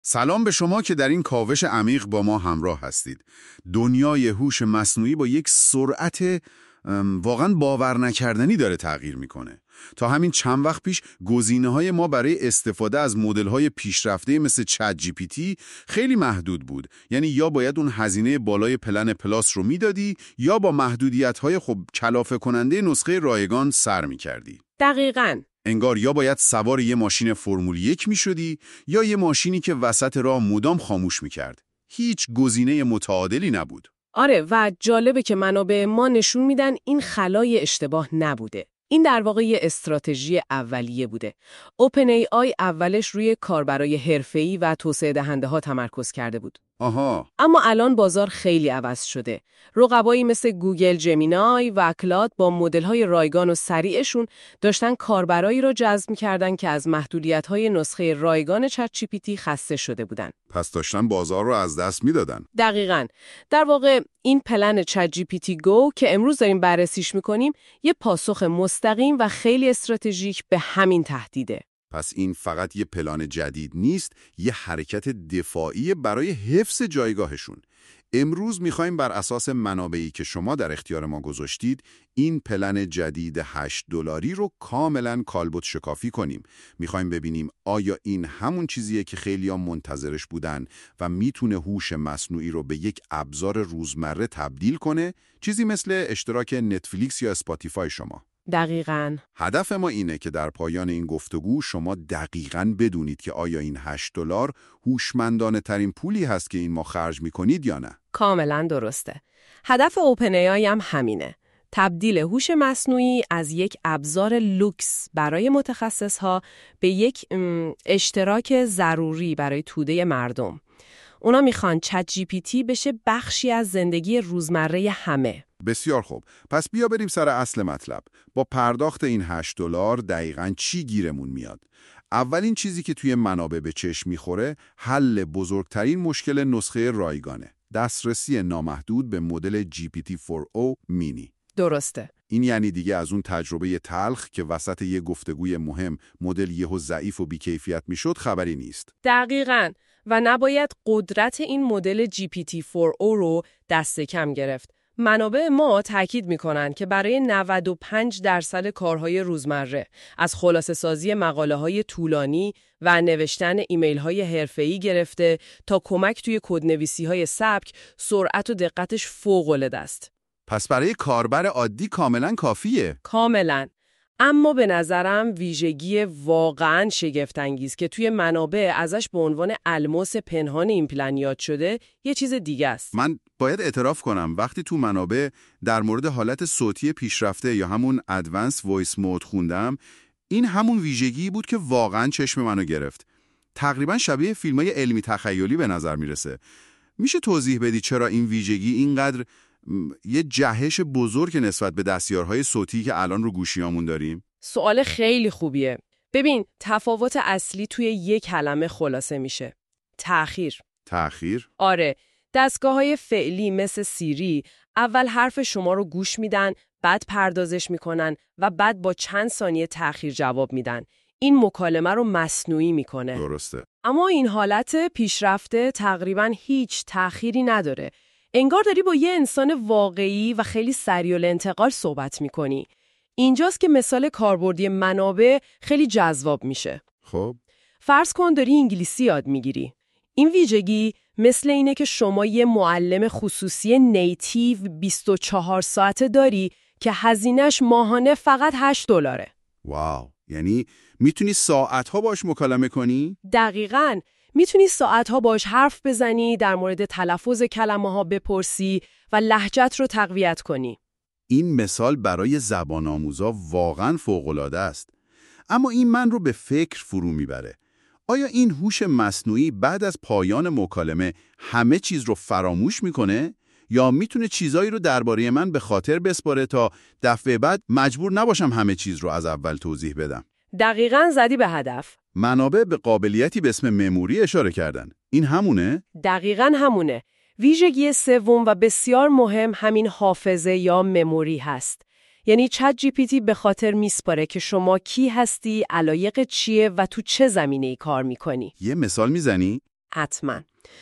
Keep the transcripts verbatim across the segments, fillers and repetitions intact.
سلام به شما که در این کاوش عمیق با ما همراه هستید. دنیای هوش مصنوعی با یک سرعت واقعا باور نکردنی داره تغییر میکنه. تا همین چند وقت پیش گزینه‌های ما برای استفاده از مدل‌های پیشرفته مثل چت جی پی تی خیلی محدود بود. یعنی یا باید اون هزینه بالای پلن پلاس رو میدادی یا با محدودیت‌های خب کلافه کننده نسخه رایگان سر میکردی. دقیقاً. انگار یا باید سوار یه ماشین فرمول یک می شدی یا یه ماشینی که وسط راه مدام خاموش می کرد. هیچ گزینه متعادلی نبود. آره و جالبه که منابع ما نشون میدن این خلای اشتباه نبوده. این در واقع یه استراتژی اولیه بوده. اوپن ای آی اولش روی کاربرای حرفه‌ای و توسعه دهنده ها تمرکز کرده بود. آها. اما الان بازار خیلی عوض شده. رقبایی مثل گوگل جمینای و کلاد با مدل‌های رایگان و سریعشون داشتن کاربرایی رو جذب می‌کردن که از محدودیت‌های نسخه رایگان چت جی پی تی خسته شده بودن. پس داشتن بازار رو از دست میدادن. دقیقاً. در واقع این پلن چت جی پی تی گو که امروز داریم بررسیش می‌کنیم، یه پاسخ مستقیم و خیلی استراتژیک به همین تهدیده. پس این فقط یه پلان جدید نیست، یه حرکت دفاعی برای حفظ جایگاهشون. امروز میخوایم بر اساس منابعی که شما در اختیار ما گذاشتید، این پلن جدید هشت دلاری رو کاملا کالبد شکافی کنیم. میخوایم ببینیم آیا این همون چیزیه که خیلی‌ها منتظرش بودن و میتونه هوش مصنوعی رو به یک ابزار روزمره تبدیل کنه، چیزی مثل اشتراک نتفلیکس یا اسپاتیفای شما. دقیقاً. هدف ما اینه که در پایان این گفتگو شما دقیقاً بدونید که آیا این هشت دلار هوشمندانه ترین پولی هست که این ما خرج میکنید یا نه. کاملاً درسته. هدف اوپن ای آی هم همینه. تبدیل هوش مصنوعی از یک ابزار لوکس برای متخصصها به یک اشتراک ضروری برای توده مردم. اونا میخوان چت جی پی تی بشه بخشی از زندگی روزمره همه. بسیار خوب. پس بیا بریم سر اصل مطلب. با پرداخت این هشت دلار دقیقاً چی گیرمون میاد؟ اولین چیزی که توی منابع به چشم میخوره، حل بزرگترین مشکل نسخه رایگانه. دسترسی نامحدود به مدل جی پی تی فور او مینی. درسته. این یعنی دیگه از اون تجربه تلخ که وسط یه گفتگوی مهم مدل یهو ضعیف و بی‌کیفیت میشد خبری نیست. دقیقاً. و نباید قدرت این مدل جی پی تی فور او رو دست کم گرفت. منابع ما تاکید می‌کنند که برای نود و پنج درصد کارهای روزمره، از خلاصه سازی مقاله‌های طولانی و نوشتن ایمیل‌های حرفه‌ای گرفته تا کمک توی کدنویسی‌های سبک، سرعت و دقتش فوق‌العاده است. پس برای کاربر عادی کاملاً کافیه. کاملاً. اما به نظرم ویژگی واقعاً شگفت‌انگیز که توی منابع ازش به عنوان الماس پنهان این پلن یاد شده، یه چیز دیگه است. من باید اعتراف کنم وقتی تو منابع در مورد حالت صوتی پیشرفته یا همون ادوانس وایس مود خوندم، این همون ویژگی بود که واقعاً چشم منو گرفت. تقریباً شبیه فیلمای علمی تخیلی به نظر میرسه. میشه توضیح بدی چرا این ویژگی اینقدر یه جهش بزرگ نسبت به دستیارهای صوتی که الان رو گوشیامون داریم؟ سوال خیلی خوبیه. ببین، تفاوت اصلی توی یک کلمه خلاصه میشه. تأخیر. تأخیر؟ آره، دستگاه‌های فعلی مثل سیری اول حرف شما رو گوش میدن، بعد پردازش میکنن و بعد با چند ثانیه تأخیر جواب میدن. این مکالمه رو مصنوعی میکنه. درسته. اما این حالت پیشرفته تقریباً هیچ تأخیری نداره. انگار داری با یه انسان واقعی و خیلی سریع الانتقال صحبت میکنی. اینجاست که مثال کاربردی منابع خیلی جذاب میشه. خب فرض کن داری انگلیسی یاد میگیری. این ویژگی مثل اینه که شما یه معلم خصوصی نیتیو بیست و چهار ساعته داری که هزینه‌اش ماهانه فقط هشت دلاره. واو، یعنی میتونی ساعتها باش مکالمه کنی؟ دقیقاً. میتونی ساعتها باش حرف بزنی، در مورد تلفظ کلمه ها بپرسی و لهجت رو تقویت کنی. این مثال برای زبان آموزا واقعاً فوق‌العاده است. اما این من رو به فکر فرو میبره. آیا این هوش مصنوعی بعد از پایان مکالمه همه چیز رو فراموش میکنه؟ یا میتونه چیزایی رو درباره من به خاطر بسپاره تا دفعه بعد مجبور نباشم همه چیز رو از اول توضیح بدم؟ دقیقاً زدی به هدف. منابع به قابلیتی به اسم مموری اشاره کردن. این همونه؟ دقیقاً همونه. ویژگی سوم و بسیار مهم همین حافظه یا مموری هست. یعنی چت جی پی تی به خاطر میسپاره که شما کی هستی، علایق چیه و تو چه زمینه‌ای کار میکنی. یه مثال میزنی؟ حتما.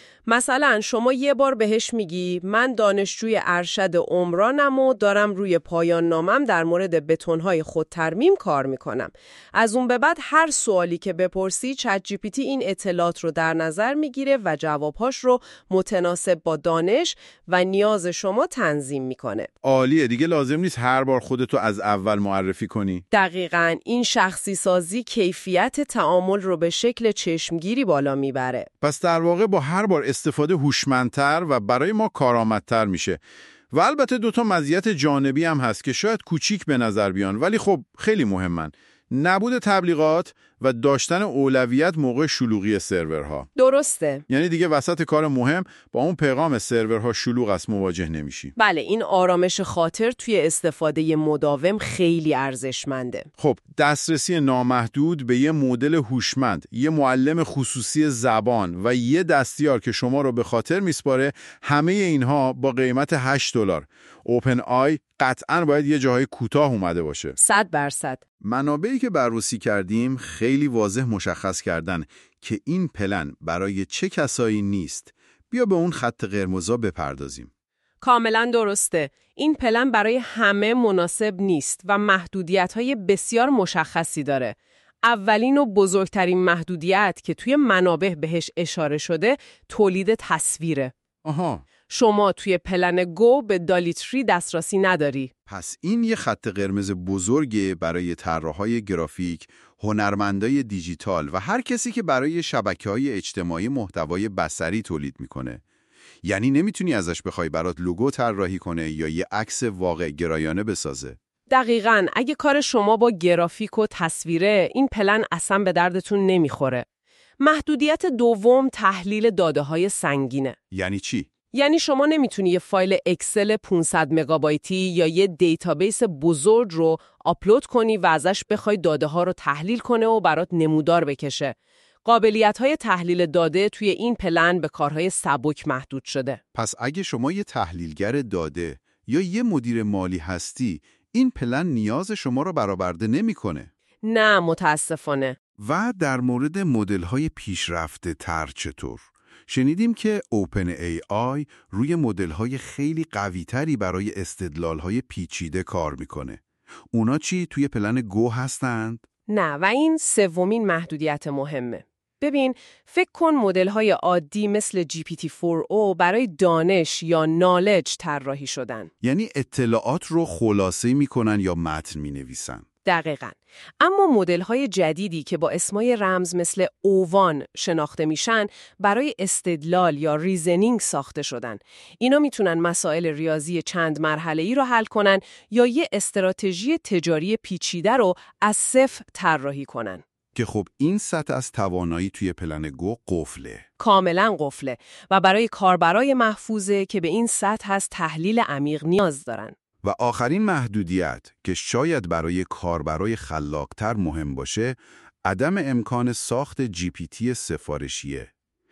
مثلا شما یه بار بهش میگی من دانشجوی ارشد عمرانم و دارم روی پایان نامم در مورد بتون‌های خودترمیم کار میکنم. از اون به بعد هر سوالی که بپرسی چت جی پی تی این اطلاعات رو در نظر میگیره و جوابهاش رو متناسب با دانش و نیاز شما تنظیم میکنه. عالیه، دیگه لازم نیست هر بار خودتو از اول معرفی کنی. دقیقاً، این شخصی سازی کیفیت تعامل رو به شکل چشمگیری بالا میبره. پس در واقع با هر بار استفاده هوشمندتر و برای ما کارآمدتر میشه. و البته دوتا مزیت جانبی هم هست که شاید کوچیک به نظر بیان ولی خب خیلی مهمن. نبود تبلیغات و داشتن اولویت موقع شلوغی سرورها. درسته. یعنی دیگه وسط کار مهم با اون پیغام سرورها شلوغ است مواجه نمیشی. بله، این آرامش خاطر توی استفاده مداوم خیلی ارزشمنده. خب دسترسی نامحدود به یه مدل هوشمند، یه معلم خصوصی زبان و یه دستیار که شما رو به خاطر میسپاره، همه اینها با قیمت هشت دلار. اوپن آی قطعاً باید یه جاهای کوتاه اومده باشه. صد درصد. منابعی که بررسی کردیم خیلی واضح مشخص کردن که این پلن برای چه کسایی نیست. بیا به اون خط قرمزا بپردازیم. کاملا درسته. این پلن برای همه مناسب نیست و محدودیت‌های بسیار مشخصی داره. اولین و بزرگترین محدودیت که توی منابع بهش اشاره شده تولید تصویره. آها. شما توی پلن گو به دالی تری دسترسی نداری. پس این یه خط قرمز بزرگه برای طراحهای گرافیک، هنرمندای دیجیتال و هر کسی که برای شبکه‌های اجتماعی محتوای بصری تولید میکنه. یعنی نمیتونی ازش بخوای برات لوگو طراحی کنه یا یه عکس واقع گرایانه بسازه. دقیقاً، اگه کار شما با گرافیک و تصویره، این پلن اصلا به دردتون نمیخوره. محدودیت دوم تحلیل داده‌های سنگینه. یعنی چی؟ یعنی شما نمیتونی یه فایل اکسل پانصد مگابایتی یا یه دیتابیس بزرگ رو آپلود کنی و ازش بخوای داده ها رو تحلیل کنه و برات نمودار بکشه. قابلیت‌های تحلیل داده توی این پلن به کارهای سبک محدود شده. پس اگه شما یه تحلیلگر داده یا یه مدیر مالی هستی، این پلن نیاز شما رو برآورده نمی‌کنه. نه، متاسفانه. و در مورد مدل‌های پیشرفته تر چطور؟ شنیدیم که اوپن ای آی روی مدل‌های خیلی قوی‌تری برای استدلال‌های پیچیده کار میکنه. اونا چی توی پلن گو هستند؟ نه، و این سومین محدودیت مهمه. ببین، فکر کن مدل‌های عادی مثل جی پی تی فور او برای دانش یا نالج طراحی شدن. یعنی اطلاعات رو خلاصه میکنن یا متن مینویسن. دقیقاً. اما مدل‌های جدیدی که با اسمای رمز مثل اووان شناخته میشن برای استدلال یا ریزنینگ ساخته شدن. اینا میتونن مسائل ریاضی چند مرحله‌ای رو حل کنن یا یه استراتژی تجاری پیچیده رو از صفر طراحی کنن. که خب این سطح از توانایی توی پلن گو قفله. کاملاً قفله و برای کاربرای محفوظه که به این سطح از تحلیل عمیق نیاز دارن. و آخرین محدودیت که شاید برای کاربرای خلاق‌تر مهم باشه، عدم امکان ساخت جی پی تی سفارشیه.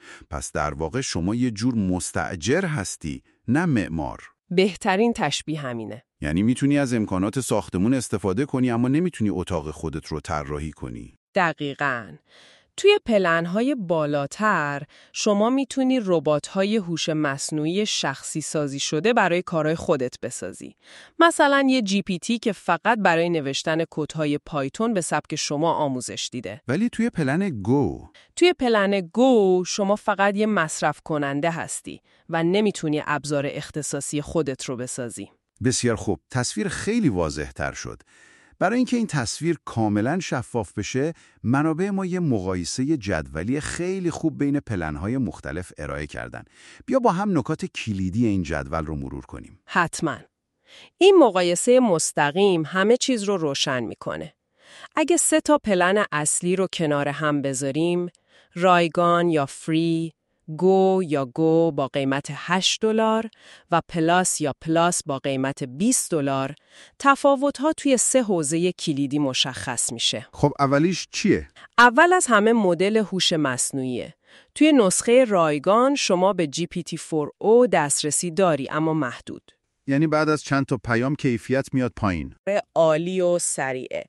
پس در واقع شما یه جور مستأجر هستی، نه معمار. بهترین تشبیه همینه. یعنی میتونی از امکانات ساختمون استفاده کنی اما نمیتونی اتاق خودت رو طراحی کنی. دقیقاً. توی پلن‌های بالاتر شما میتونی ربات‌های هوش مصنوعی شخصی سازی شده برای کارهای خودت بسازی. مثلا یه جی پی تی که فقط برای نوشتن کدهای پایتون به سبک شما آموزش دیده. ولی توی پلن گو توی پلن گو شما فقط یه مصرف کننده هستی و نمیتونی ابزار اختصاصی خودت رو بسازی. بسیار خوب، تصویر خیلی واضح تر شد. برای اینکه این تصویر کاملا شفاف بشه، منابع ما یه مقایسه جدولی خیلی خوب بین پلن‌های مختلف ارائه کردن. بیا با هم نکات کلیدی این جدول رو مرور کنیم. حتما. این مقایسه مستقیم همه چیز رو روشن میکنه. اگه سه تا پلن اصلی رو کنار هم بذاریم، رایگان یا فری، گو یا گو با قیمت هشت دلار و پلاس یا پلاس با قیمت بیست دلار، تفاوت‌ها توی سه حوزه کلیدی مشخص میشه. خب اولیش چیه؟ اول از همه مدل هوش مصنوعیه. توی نسخه رایگان شما به جی پی تی فور او دسترسی داری اما محدود. یعنی بعد از چند تا پیام کیفیت میاد پایین. عالی و سریعه.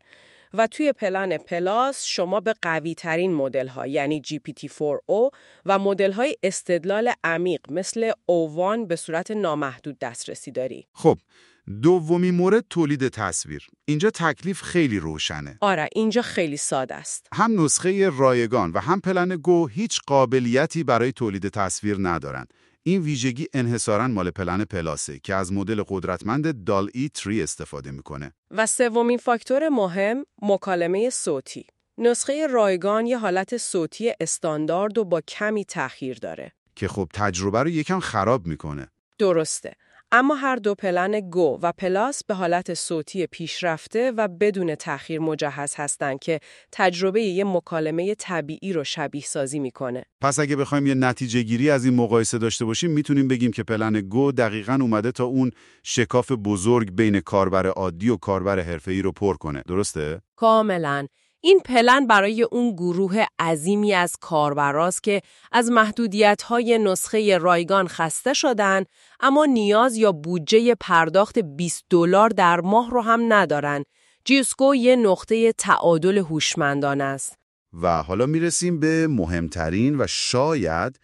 و توی پلن پلاس شما به قوی ترین مدل ها یعنی جی پی تی فور او و مدل های استدلال عمیق مثل او وان به صورت نامحدود دسترسی داری. خب دومی مورد تولید تصویر. اینجا تکلیف خیلی روشنه. آره اینجا خیلی ساده است. هم نسخه رایگان و هم پلن گو هیچ قابلیتی برای تولید تصویر ندارن. این ویژگی انحصاراً مال پلن پلاسه که از مدل قدرتمند دال ای سه استفاده میکنه. و سومین فاکتور مهم مکالمه صوتی. نسخه رایگان یه حالت صوتی استاندارد و با کمی تأخیر داره که خب تجربه رو یکم خراب میکنه. درسته. اما هر دو پلن گو و پلاس به حالت صوتی پیشرفته و بدون تأخیر مجهز هستن که تجربه یه مکالمه طبیعی رو شبیه سازی میکنه. پس اگه بخوایم یه نتیجه گیری از این مقایسه داشته باشیم میتونیم بگیم که پلن گو دقیقاً اومده تا اون شکاف بزرگ بین کاربر عادی و کاربر حرفه‌ای رو پر کنه. درسته؟ کاملاً. این پلن برای اون گروه عظیمی از کاربراست که از محدودیت‌های نسخه رایگان خسته شدن اما نیاز یا بودجه پرداخت بیست دلار در ماه رو هم ندارن. جیوسکو یه نقطه تعادل هوشمندانه است. و حالا میرسیم به مهمترین و شاید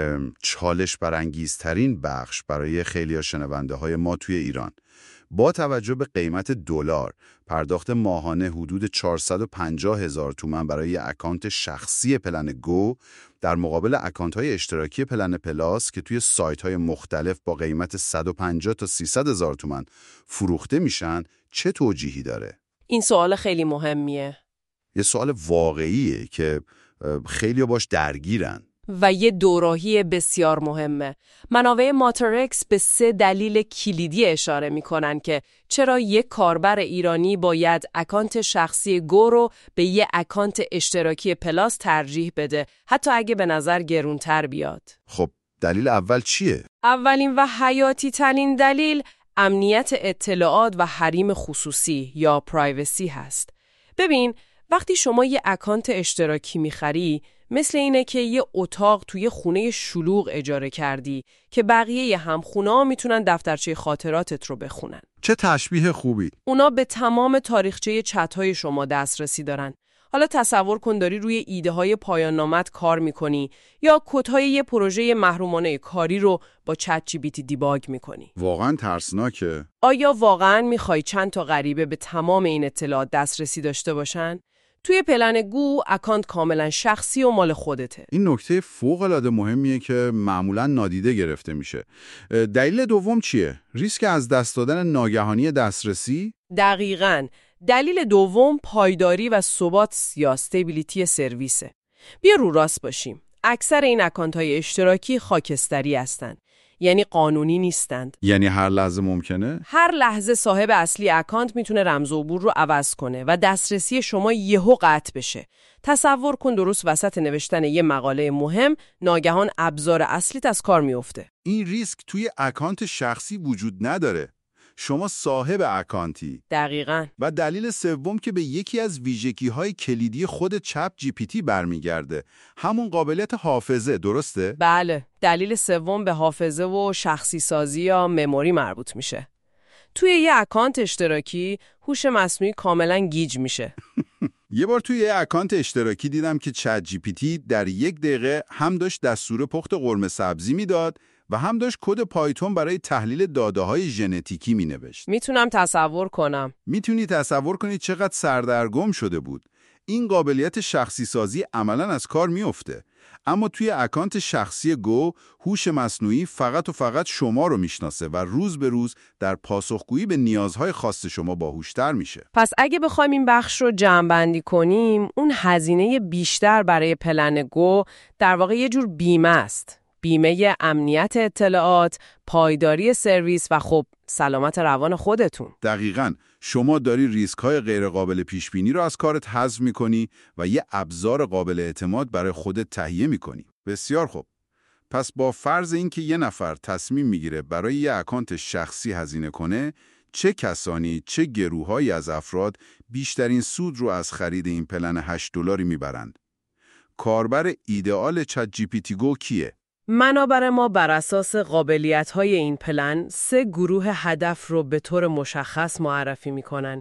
چالش برانگیزترین بخش برای خیلی شنونده های ما توی ایران. با توجه به قیمت دلار، پرداخت ماهانه حدود چهارصد و پنجاه هزار تومان برای اکانت شخصی پلن گو در مقابل اکانت های اشتراکی پلن پلاس که توی سایت های مختلف با قیمت صد و پنجاه تا سیصد هزار تومان فروخته میشن، چه توجیهی داره؟ این سوال خیلی مهمیه. یه سوال واقعیه که خیلی باش درگیرن. و یه دوراهی بسیار مهمه. منابع ماترکس به سه دلیل کلیدی اشاره میکنن که چرا یک کاربر ایرانی باید اکانت شخصی گو رو به یه اکانت اشتراکی پلاس ترجیح بده، حتی اگه به نظر گرونتر بیاد. خب دلیل اول چیه؟ اولین و حیاتی ترین دلیل امنیت اطلاعات و حریم خصوصی یا پرایوسی هست. ببین، وقتی شما یه اکانت اشتراکی میخری، مثل اینه که یه اتاق توی خونه شلوغ اجاره کردی که بقیه همخونه ها میتونن دفترچه خاطراتت رو بخونن. چه تشبیه خوبی! اونا به تمام تاریخچه چت‌های شما دسترسی دارن. حالا تصور کن داری روی ایده های پایان نامت کار میکنی یا کدهای یه پروژه محرومانه کاری رو با چت جی پی تی دیباگ میکنی. واقعا ترسناکه. آیا واقعا میخوای چند تا غریبه به تمام این اطلاعات دسترسی داشته باشن؟ توی پلن گو اکانت کاملا شخصی و مال خودته. این نکته فوق‌العاده مهمیه که معمولا نادیده گرفته میشه. دلیل دوم چیه؟ ریسک از دست دادن ناگهانی دسترسی؟ دقیقاً. دلیل دوم پایداری و ثبات یا استیبیلیتی سرویسه. بیا رو راست باشیم. اکثر این اکانت‌های اشتراکی خاکستری هستن. یعنی قانونی نیستند. یعنی هر لحظه ممکنه؟ هر لحظه صاحب اصلی اکانت میتونه رمز عبور رو عوض کنه و دسترسی شما یهو قطع بشه. تصور کن درست وسط نوشتن یه مقاله مهم ناگهان ابزار اصلیت از کار میفته. این ریسک توی اکانت شخصی وجود نداره. شما صاحب اکانتی. دقیقاً. و دلیل سوم که به یکی از ویژگی‌های کلیدی خود چت جی پی تی برمیگرده، همون قابلیت حافظه، درسته؟ بله، دلیل سوم به حافظه و شخصی سازی یا مموری مربوط میشه. توی یه اکانت اشتراکی هوش مصنوعی کاملاً گیج میشه. یه بار توی یه اکانت اشتراکی دیدم که چت جی پی تی در یک دقیقه هم داشت دستور پخت قرمه سبزی میداد و هم داشت کد پایتون برای تحلیل داده‌های ژنتیکی مینوشت. میتونم تصور کنم. میتونی تصور کنی چقدر سردرگم شده بود. این قابلیت شخصی سازی عملاً از کار میفته. اما توی اکانت شخصی گو هوش مصنوعی فقط و فقط شما رو میشناسه و روز به روز در پاسخگویی به نیازهای خاص شما باهوشتر میشه. پس اگه بخوایم این بخش رو جمع‌بندی کنیم، اون هزینه بیشتر برای پلن گو در واقع یه جور بیمه است. بیمه امنیت اطلاعات، پایداری سرویس و خب سلامت روان خودتون. دقیقاً. شما داری ریسک‌های غیرقابل پیش‌بینی رو از کارت حذف می‌کنی و یه ابزار قابل اعتماد برای خودت تهیه می‌کنی. بسیار خوب. پس با فرض اینکه یه نفر تصمیم می‌گیره برای یه اکانت شخصی هزینه کنه، چه کسانی، چه گروه‌هایی از افراد بیشترین سود رو از خرید این پلن هشت دلاری می‌برند؟ کاربر ایدئال چت جی پی تی گو کیه؟ منابع ما بر اساس قابلیت‌های این پلن سه گروه هدف رو به طور مشخص معرفی می‌کنن.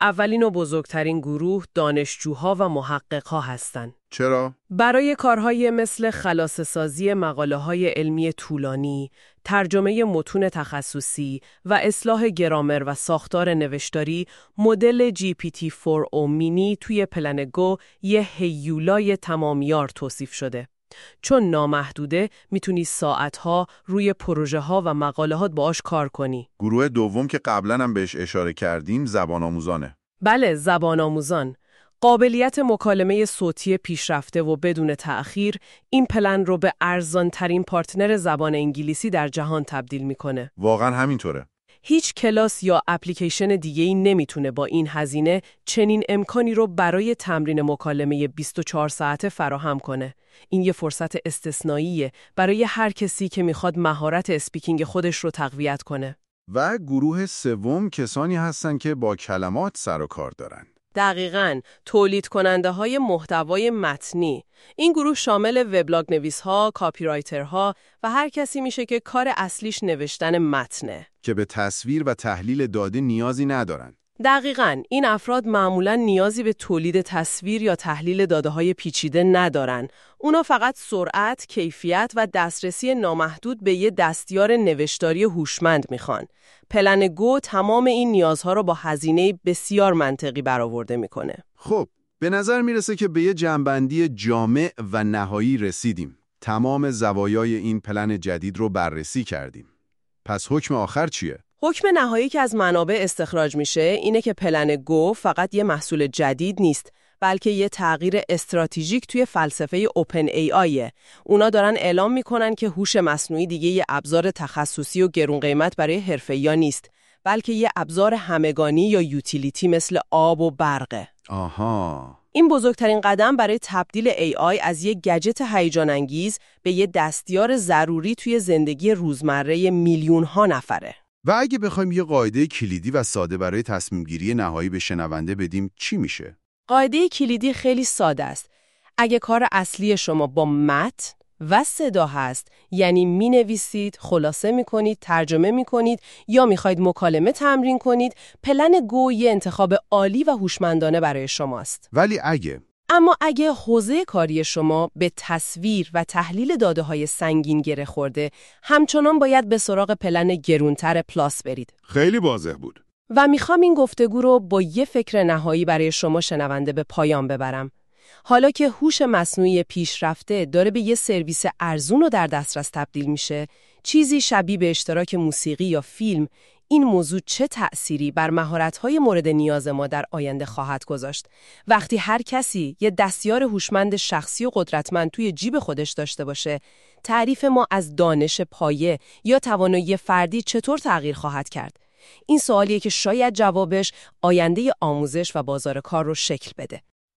اولین و بزرگترین گروه دانشجوها و محققها هستند. چرا؟ برای کارهای مثل خلاصه‌سازی مقاله‌های علمی طولانی، ترجمه متون تخصصی و اصلاح گرامر و ساختار نوشتاری، مدل جی پی تی فور او مینی توی پلن گو یه هیولای تمامیار توصیف شده. چون نامحدوده میتونی ساعتها روی پروژه ها و مقالهات باهاش کار کنی. گروه دوم که قبلا هم بهش اشاره کردیم زبان آموزانه. بله، زبان آموزان. قابلیت مکالمه صوتی پیشرفته و بدون تأخیر این پلن رو به ارزان‌ترین پارتنر زبان انگلیسی در جهان تبدیل میکنه. واقعا همینطوره. هیچ کلاس یا اپلیکیشن دیگه‌ای نمیتونه با این هزینه چنین امکانی رو برای تمرین مکالمه بیست و چهار ساعته فراهم کنه. این یه فرصت استثنائیه برای هر کسی که میخواد مهارت اسپیکینگ خودش رو تقویت کنه. و گروه سوم کسانی هستن که با کلمات سر و کار دارن. دقیقاً، تولید کننده های محتوای متنی. این گروه شامل وبلاگ نویس‌ها، کاپی رایترها و هر کسی میشه که کار اصلیش نوشتن متنه. که به تصویر و تحلیل داده نیازی ندارن. دقیقاً، این افراد معمولاً نیازی به تولید تصویر یا تحلیل داده‌های پیچیده ندارن. اونا فقط سرعت، کیفیت و دسترسی نامحدود به یه دستیار نوشتاری هوشمند میخوان. پلن گو تمام این نیازها رو با هزینه بسیار منطقی برآورده میکنه. خب، به نظر میرسه که به یه جمع‌بندی جامع و نهایی رسیدیم. تمام زوایای این پلن جدید رو بررسی کردیم. پس حکم آخر چیه؟ حکم نهایی که از منابع استخراج میشه اینه که پلن گو فقط یه محصول جدید نیست، بلکه یه تغییر استراتژیک توی فلسفه اوپن ای آیه. اونا دارن اعلام میکنن که هوش مصنوعی دیگه یه ابزار تخصصی و گرون قیمت برای حرفه‌ای‌ها نیست، بلکه یه ابزار همگانی یا یوتیلیتی مثل آب و برقه. آها. این بزرگترین قدم برای تبدیل ای آی از یک گجت هیجان انگیز به یه دستیار ضروری توی زندگی روزمره میلیون ها نفره. و اگه بخوایم یه قاعده کلیدی و ساده برای تصمیم گیری نهایی به شنونده بدیم چی میشه؟ قاعده کلیدی خیلی ساده است. اگه کار اصلی شما با متن و صدا هست، یعنی می نویسید، خلاصه می کنید، ترجمه می کنید یا می خواید مکالمه تمرین کنید، پلن گو یه انتخاب عالی و هوشمندانه برای شماست. ولی اگه اما اگه حوزه کاری شما به تصویر و تحلیل داده های سنگین گره خورده، همچنان باید به سراغ پلن گرونتر پلاس برید. خیلی واضح بود. و میخوام این گفتگو رو با یه فکر نهایی برای شما شنونده به پایان ببرم. حالا که هوش مصنوعی پیشرفته داره به یه سرویس ارزون و در دسترس تبدیل میشه، چیزی شبیه به اشتراک موسیقی یا فیلم، این موضوع چه تأثیری بر مهارت‌های مورد نیاز ما در آینده خواهد گذاشت؟ وقتی هر کسی یه دستیار هوشمند شخصی و قدرتمند توی جیب خودش داشته باشه، تعریف ما از دانش پایه یا توانایی فردی چطور تغییر خواهد کرد؟ این سوالیه که شاید جوابش آینده آموزش و بازار کار رو شکل بده.